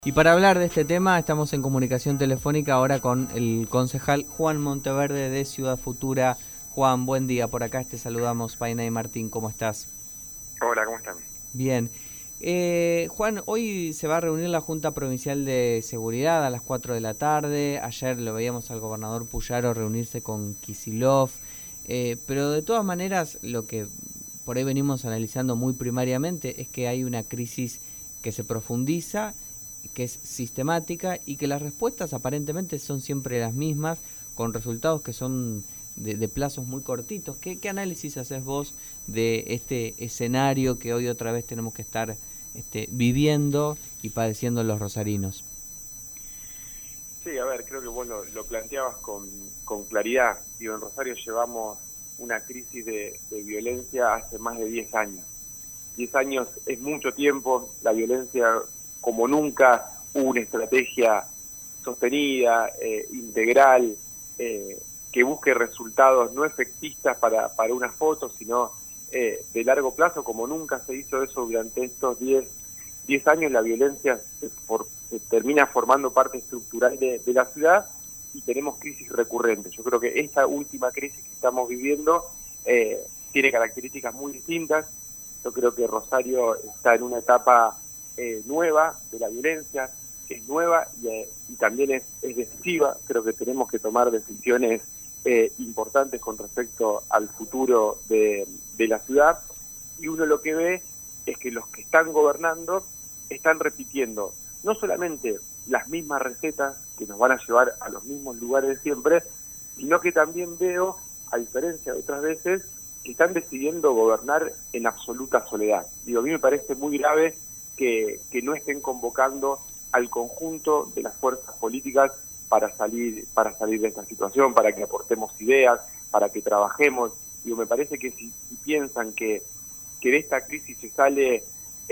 Y para hablar de este tema estamos en comunicación telefónica ahora con el concejal Juan Monteverde de Ciudad Futura. Juan, buen día, por acá te saludamos, Paina y Martín, ¿cómo estás? Hola, ¿cómo están? Bien. Juan, hoy se va a reunir la Junta Provincial de Seguridad a las 4 de la tarde. Ayer lo veíamos al gobernador Puyaro reunirse con Kicillof. Pero de todas maneras, lo que por ahí venimos analizando muy primariamente es que hay una crisis que se profundiza, que es sistemática y que las respuestas aparentemente son siempre las mismas, con resultados que son de plazos muy cortitos. ¿Qué análisis haces vos de este escenario que hoy otra vez tenemos que estar viviendo y padeciendo los rosarinos? Sí, a ver, creo que vos lo planteabas con claridad. Digo, en Rosario llevamos una crisis de violencia hace más de 10 años. 10 años es mucho tiempo, la violencia como nunca, hubo una estrategia sostenida, integral, que busque resultados no efectistas para una foto, sino de largo plazo, como nunca se hizo eso durante estos 10 años. La violencia se termina formando parte estructural de la ciudad y tenemos crisis recurrentes. Yo creo que esta última crisis que estamos viviendo tiene características muy distintas. Yo creo que Rosario está en una etapa nueva de la violencia, que es nueva y también es decisiva. Creo que tenemos que tomar decisiones importantes con respecto al futuro de la ciudad, y uno lo que ve es que los que están gobernando están repitiendo no solamente las mismas recetas que nos van a llevar a los mismos lugares de siempre, sino que también veo, a diferencia de otras veces, que están decidiendo gobernar en absoluta soledad. Digo, a mí me parece muy grave que no estén convocando al conjunto de las fuerzas políticas para salir de esta situación, para que aportemos ideas, para que trabajemos. Digo, me parece que si piensan que de esta crisis se sale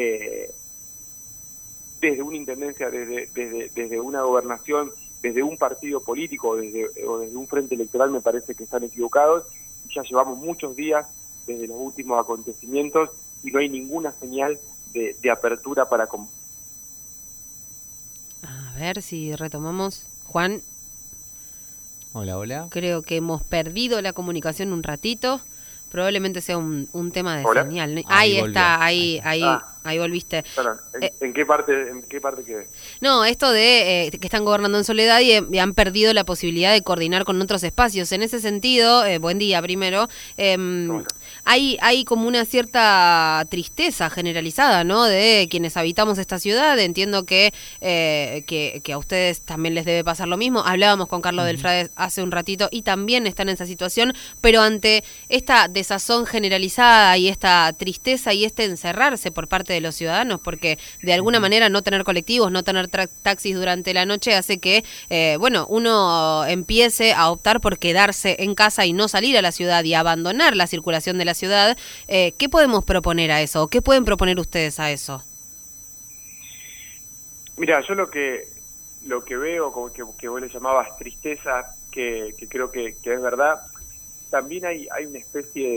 desde una intendencia, desde una gobernación, desde un partido político o desde un frente electoral, me parece que están equivocados. Ya llevamos muchos días desde los últimos acontecimientos y no hay ninguna señal de apertura para... A ver si retomamos. Juan, Hola, hola. creo que hemos perdido la comunicación un ratito. Probablemente sea un tema de ¿Hola? señal, ¿no? Ahí Ahí volvió. está, Ahí está. ahí volviste. Perdón, Eh, ¿en qué parte quedé? No, esto de que están gobernando en soledad y han perdido la posibilidad de coordinar con otros espacios. En ese sentido, buen día primero, ¿Cómo estás? hay como una cierta tristeza generalizada, ¿no? De quienes habitamos esta ciudad. Entiendo que a ustedes también les debe pasar lo mismo. Hablábamos con Carlos Delfrade hace un ratito y también están en esa situación, pero ante esta desazón generalizada y esta tristeza y este encerrarse por parte de los ciudadanos, porque de alguna manera no tener colectivos, no tener taxis durante la noche hace que, uno empiece a optar por quedarse en casa y no salir a la ciudad y abandonar la circulación de la ciudad. ¿Qué podemos proponer a eso? ¿Qué pueden proponer ustedes a eso? Mira, yo lo que veo, como que vos le llamabas tristeza, que creo que es verdad, también hay una especie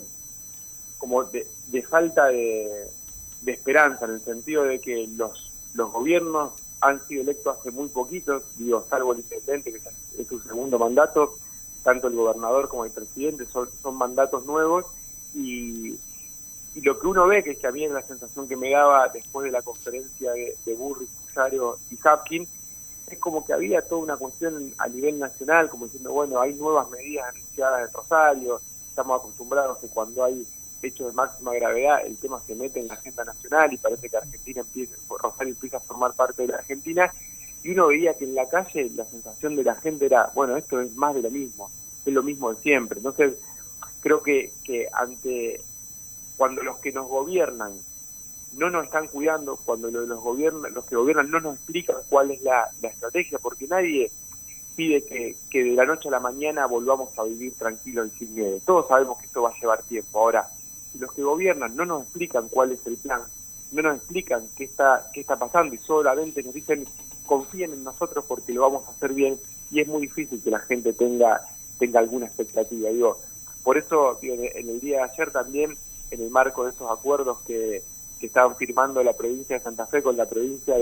de falta de esperanza, en el sentido de que los gobiernos han sido electos hace muy poquitos, digo, salvo el intendente, que es su segundo mandato, tanto el gobernador como el presidente son mandatos nuevos, y lo que uno ve, que es que a mí es la sensación que me daba después de la conferencia de Burris, Puyaro y Hapkin, es como que había toda una cuestión a nivel nacional, como diciendo, bueno, hay nuevas medidas anunciadas en Rosario, estamos acostumbrados que cuando hay hechos de máxima gravedad el tema se mete en la agenda nacional y parece que Rosario empieza a formar parte de la Argentina, y uno veía que en la calle la sensación de la gente era, bueno, esto es más de lo mismo, es lo mismo de siempre. Entonces creo que cuando los que nos gobiernan no nos están cuidando, cuando los que gobiernan no nos explican cuál es la estrategia, porque nadie pide que de la noche a la mañana volvamos a vivir tranquilos y sin miedo. Todos sabemos que esto va a llevar tiempo. Ahora, si los que gobiernan no nos explican cuál es el plan, no nos explican qué está pasando y solamente nos dicen confíen en nosotros porque lo vamos a hacer bien, y es muy difícil que la gente tenga alguna expectativa. Digo, por eso digo, en el día de ayer también, en el marco de esos acuerdos que estaban firmando la provincia de Santa Fe con la provincia de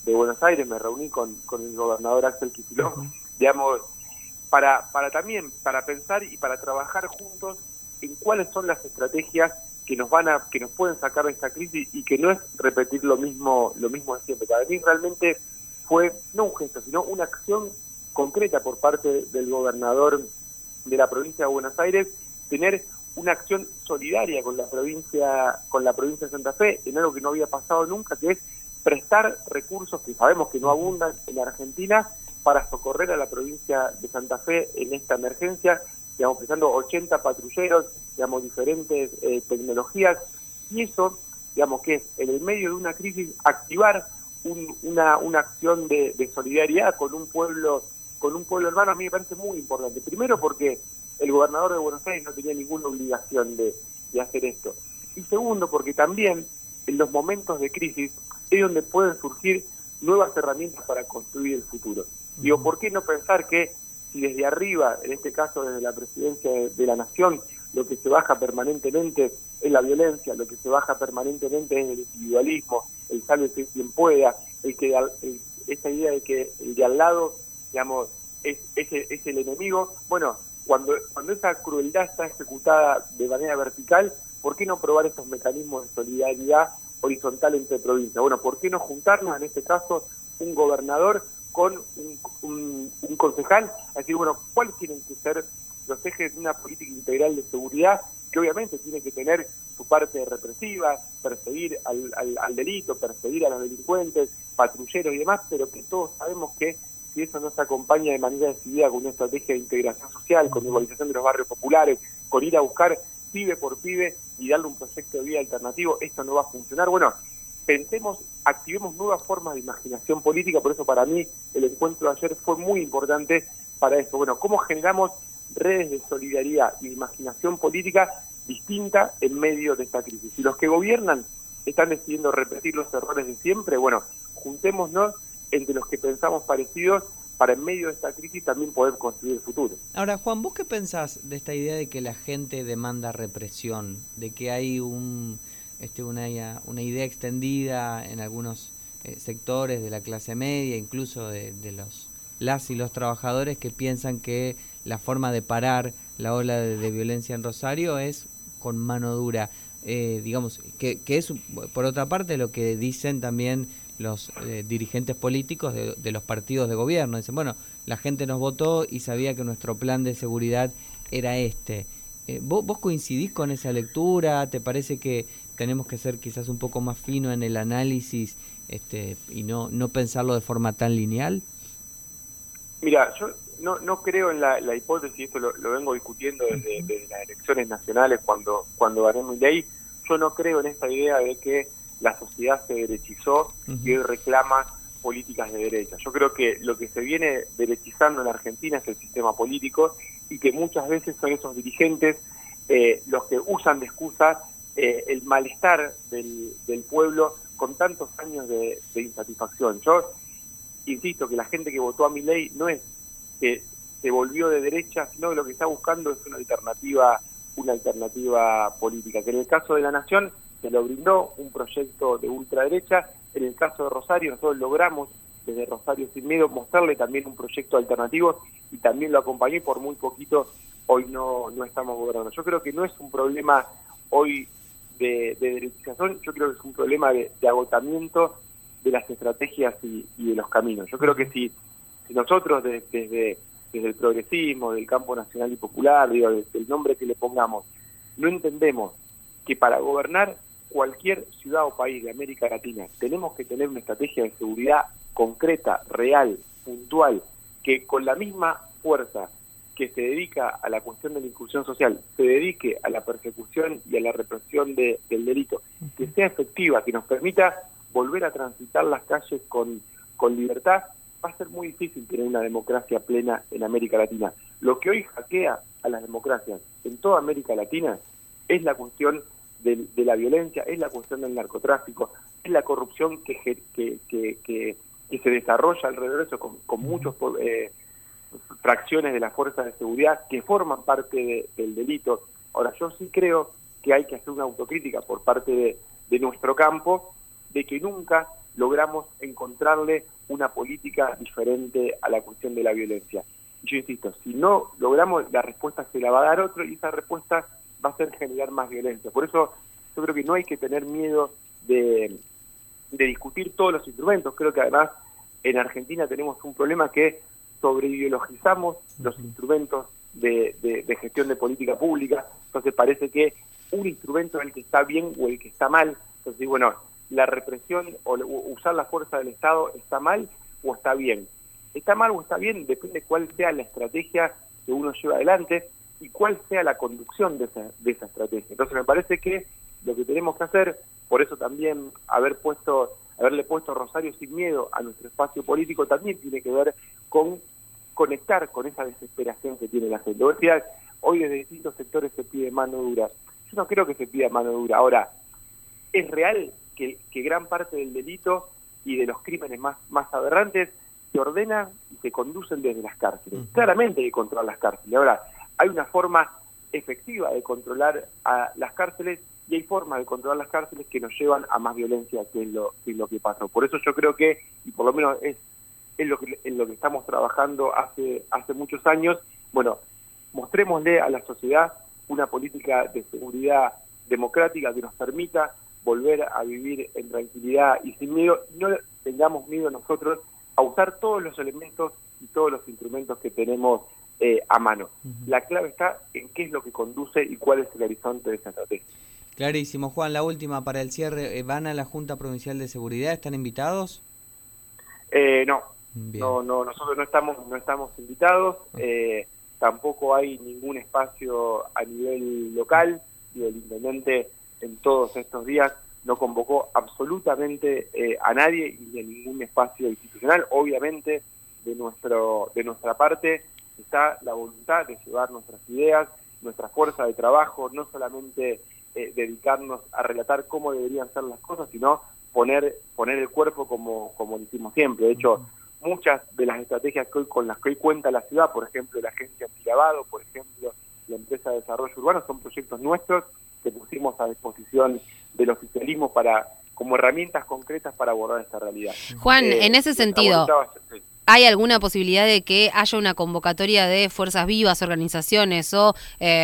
Buenos Aires, me reuní con el gobernador Axel Kicillof, digamos, para pensar y para trabajar juntos en cuáles son las estrategias que nos pueden sacar de esta crisis, y que no es repetir lo mismo de siempre. Para mí realmente fue no un gesto, sino una acción concreta por parte del gobernador de la provincia de Buenos Aires, tener una acción solidaria con la provincia de Santa Fe, en algo que no había pasado nunca, que es prestar recursos que sabemos que no abundan en la Argentina para socorrer a la provincia de Santa Fe en esta emergencia, digamos, prestando 80 patrulleros, digamos, diferentes tecnologías, y eso, digamos, que es en el medio de una crisis activar una acción de solidaridad con un pueblo hermano. A mí me parece muy importante. Primero porque el gobernador de Buenos Aires no tenía ninguna obligación de hacer esto. Y segundo porque también en los momentos de crisis es donde pueden surgir nuevas herramientas para construir el futuro. Digo, ¿por qué no pensar que si desde arriba, en este caso desde la presidencia de la Nación, lo que se baja permanentemente es la violencia, lo que se baja permanentemente es el individualismo, el sálvese quien pueda, esa idea de que el de al lado, digamos, es el enemigo? Bueno, cuando esa crueldad está ejecutada de manera vertical, ¿por qué no probar estos mecanismos de solidaridad horizontal entre provincias? Bueno, ¿por qué no juntarnos, en este caso, un gobernador con un concejal, a decir, bueno, ¿cuáles tienen que ser los ejes de una política integral de seguridad, que obviamente tiene que tener su parte represiva, perseguir al delito, perseguir a los delincuentes, patrulleros y demás, pero que todos sabemos que si eso no se acompaña de manera decidida con una estrategia de integración social, con igualización de los barrios populares, con ir a buscar pibe por pibe y darle un proyecto de vida alternativo, esto no va a funcionar? Bueno, activemos nuevas formas de imaginación política. Por eso para mí el encuentro de ayer fue muy importante para eso. Bueno, ¿cómo generamos redes de solidaridad y de imaginación política distinta en medio de esta crisis? Si los que gobiernan están decidiendo repetir los errores de siempre, bueno, juntémonos entre los que pensamos parecidos para en medio de esta crisis también poder construir el futuro. Ahora, Juan, ¿vos qué pensás de esta idea de que la gente demanda represión, de que hay una idea extendida en algunos sectores de la clase media, incluso de las y los trabajadores, que piensan que la forma de parar la ola de violencia en Rosario es con mano dura? Digamos, que es, por otra parte, lo que dicen también los dirigentes políticos de los partidos de gobierno. Dicen, bueno, la gente nos votó y sabía que nuestro plan de seguridad era este. ¿Vos coincidís con esa lectura? ¿Te parece que tenemos que ser quizás un poco más fino en el análisis y no pensarlo de forma tan lineal? Mira, yo no creo en la hipótesis, esto lo vengo discutiendo desde las elecciones nacionales cuando gané mi ley. Yo no creo en esta idea de que la sociedad se derechizó y hoy reclama políticas de derecha. Yo creo que lo que se viene derechizando en la Argentina es el sistema político, y que muchas veces son esos dirigentes los que usan de excusa el malestar del pueblo con tantos años de insatisfacción. Yo insisto que la gente que votó a mi ley no es que se volvió de derecha, sino que lo que está buscando es una alternativa política, que en el caso de la Nación se lo brindó un proyecto de ultraderecha. En el caso de Rosario, nosotros logramos desde Rosario Sin Miedo mostrarle también un proyecto alternativo, y también lo acompañé. Por muy poquito hoy no estamos gobernando. Yo creo que no es un problema hoy de derechización, yo creo que es un problema de agotamiento de las estrategias y de los caminos. Yo creo que si nosotros desde el progresismo, del campo nacional y popular, desde el nombre que le pongamos, no entendemos que para gobernar cualquier ciudad o país de América Latina tenemos que tener una estrategia de seguridad concreta, real, puntual, que con la misma fuerza que se dedica a la cuestión de la inclusión social, se dedique a la persecución y a la represión del delito, que sea efectiva, que nos permita volver a transitar las calles con libertad. Va a ser muy difícil tener una democracia plena en América Latina. Lo que hoy hackea a las democracias en toda América Latina es la cuestión de la violencia, es la cuestión del narcotráfico, es la corrupción que se desarrolla alrededor de eso con muchas fracciones de las fuerzas de seguridad que forman parte del delito. Ahora, yo sí creo que hay que hacer una autocrítica por parte de nuestro campo, de que nunca logramos encontrarle una política diferente a la cuestión de la violencia. Yo insisto, si no logramos, la respuesta se la va a dar otro y esa respuesta va a ser generar más violencia. Por eso yo creo que no hay que tener miedo de discutir todos los instrumentos. Creo que además en Argentina tenemos un problema que sobreideologizamos los instrumentos de gestión de política pública. Entonces parece que un instrumento es el que está bien o el que está mal. Entonces, bueno, la represión o usar la fuerza del Estado está mal o está bien. Está mal o está bien, depende cuál sea la estrategia que uno lleva adelante y cuál sea la conducción de esa estrategia. Entonces me parece que lo que tenemos que hacer, por eso también haberle puesto Rosario sin miedo a nuestro espacio político, también tiene que ver con conectar con esa desesperación que tiene la gente. Hoy desde distintos sectores se pide mano dura. Yo no creo que se pida mano dura. Ahora, es real que gran parte del delito y de los crímenes más aberrantes se ordenan y se conducen desde las cárceles. Claramente hay que controlar las cárceles. Ahora, hay una forma efectiva de controlar a las cárceles y hay formas de controlar las cárceles que nos llevan a más violencia, que es lo que pasó. Por eso yo creo que, y por lo menos es en lo que estamos trabajando hace muchos años, bueno, mostrémosle a la sociedad una política de seguridad democrática que nos permita volver a vivir en tranquilidad y sin miedo. No tengamos miedo nosotros a usar todos los elementos y todos los instrumentos que tenemos a mano. La clave está en qué es lo que conduce y cuál es el horizonte de esa estrategia. Clarísimo. Juan, la última para el cierre. ¿Van a la Junta Provincial de Seguridad? ¿Están invitados? No. Bien. No, nosotros no estamos invitados. Tampoco hay ningún espacio a nivel local. El intendente en todos estos días no convocó absolutamente a nadie y de ningún espacio institucional. Obviamente, de nuestra parte está la voluntad de llevar nuestras ideas, nuestra fuerza de trabajo, no solamente dedicarnos a relatar cómo deberían ser las cosas, sino poner el cuerpo como lo hicimos siempre. De hecho, muchas de las estrategias con las que hoy cuenta la ciudad, por ejemplo, la agencia antilavado, por ejemplo, la empresa de desarrollo urbano, son proyectos nuestros que pusimos a disposición del oficialismo como herramientas concretas para abordar esta realidad. Juan, en ese sentido, ¿hay alguna posibilidad de que haya una convocatoria de fuerzas vivas, organizaciones o,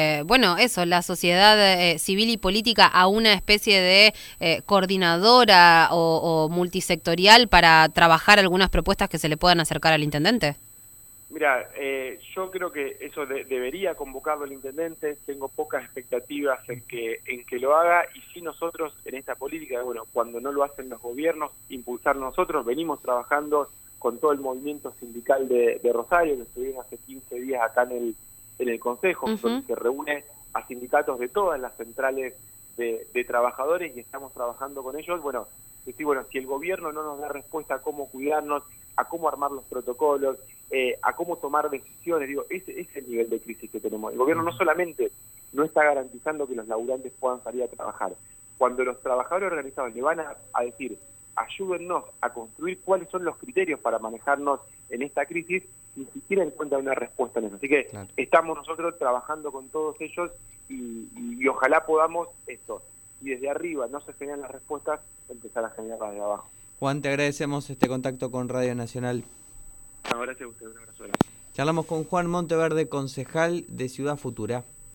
la sociedad civil y política a una especie de coordinadora o multisectorial para trabajar algunas propuestas que se le puedan acercar al intendente? Mira, yo creo que eso debería convocarlo el intendente. Tengo pocas expectativas en que lo haga, y si nosotros en esta política, cuando no lo hacen los gobiernos, impulsar nosotros. Venimos trabajando con todo el movimiento sindical de Rosario, que estuvimos hace 15 días acá en el Consejo, donde se reúne a sindicatos de todas las centrales de trabajadores, y estamos trabajando con ellos. Si el gobierno no nos da respuesta a cómo cuidarnos, a cómo armar los protocolos, a cómo tomar decisiones, ese es el nivel de crisis que tenemos. El gobierno no solamente no está garantizando que los laburantes puedan salir a trabajar, cuando los trabajadores organizados le van a decir, ayúdennos a construir cuáles son los criterios para manejarnos en esta crisis, ni siquiera encuentran una respuesta en eso. Así que estamos nosotros trabajando con todos ellos y ojalá podamos esto. Y desde arriba no se generan las respuestas, empezar a generarlas desde abajo. Juan, te agradecemos este contacto con Radio Nacional. No, gracias a ustedes. Un abrazo. Charlamos con Juan Monteverde, concejal de Ciudad Futura.